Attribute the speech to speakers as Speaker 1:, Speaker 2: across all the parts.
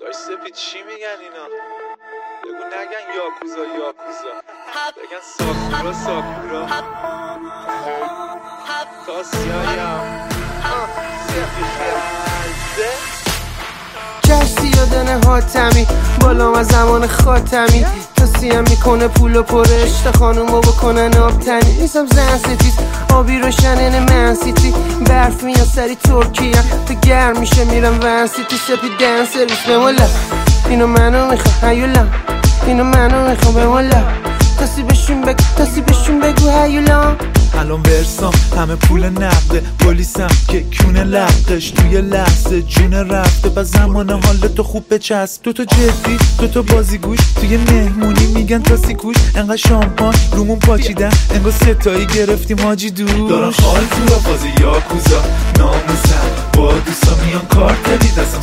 Speaker 1: داشت سپید چی میگن اینا؟ بگو نگن یاکوزا بگن ساکورا تا سیایم سپید خرزه
Speaker 2: کشتی یادنه حاتمی بالام از زمان خاتمی تاسیم میکنه پول و پر عشق خانومو بکنن آبتنی نیستم زن ستیز آبی روشنه من سیتی برف میاد سری ترکیه تو گرم میشه میرم ون سیتی سپید دن سرویس بمولا اینو منو میخوام هیولا اینو منو میخوام بمولا تاسی بهشون بگو هیولا
Speaker 3: الان ورسام همه پول نقده پلیسم که کونه لقش توی لحظه جون رفته و زمان حال تو خوب بچسب دوتا جدی دوتا بازیگوش توی مهمونی میگن تاسی کوش انقدر شامپان رومون پاچیدن انگار ستایی گرفتیم حاجی دوش
Speaker 4: دارن خال تو را فاز یاکوزا ناموسم با دوستا میان کارتلی دستم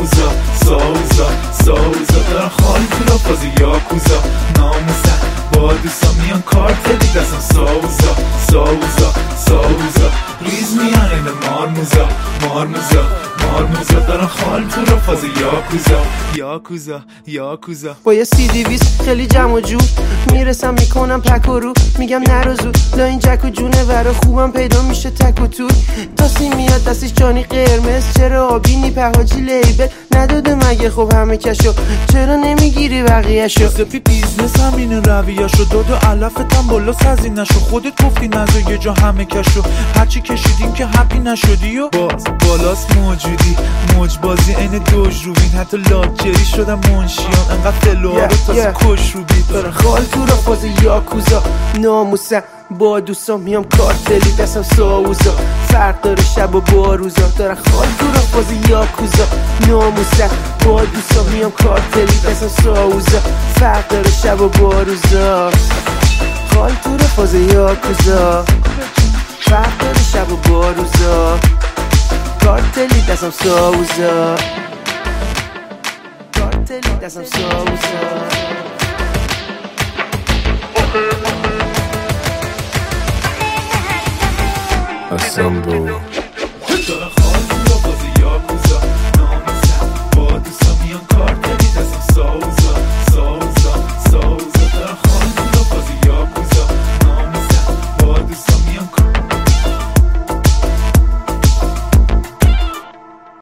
Speaker 4: ساوزا دارن خال تو را فاز یاکوزا ناموسم با دوستا میان کارتلی دستم ساوزا ریز میان این مارموزا دارن خال تو را فاز یاکوزا
Speaker 2: با یه CD-20 خیلی جمع و جو میرسم میکنم پک و رو میگم نرو زود لا این جک و جونه ورا خوبم پیدا میشه تک و توی تاسی میاد دستش جانی قرمز چرا آبینی پهاجی لیبل نداده مگه خب همه کشو چرا نمیگیری بقیهشو
Speaker 3: سپی بیزنس همینه رویه‌شو داد و علفتم بالا سزی نشو خودت گفتی نزا یه جا همه کشو هرچی کشیدیم که هپی نشدی و باز بالاست موجودی موج بازی عین دوج روبین حتی لاکچری شدم منشیان انقدر فلوها رو تازه کش رو بید
Speaker 2: داره خال تو را فاز یاکوزا ناموسم با دوستان میام کارتلی دستم ساوزا فرق داره شب و باروزا داره خال تو را فاز یاکوزا ناموسم با دوستان میام کارتلی دستم ساوزا فرق داره شب و باروزا خال تو را فاز یاکوزا فرق داره شب و باروزا کارتلی دستم ساوزا کارتلی دستم ساوزا
Speaker 5: Assemble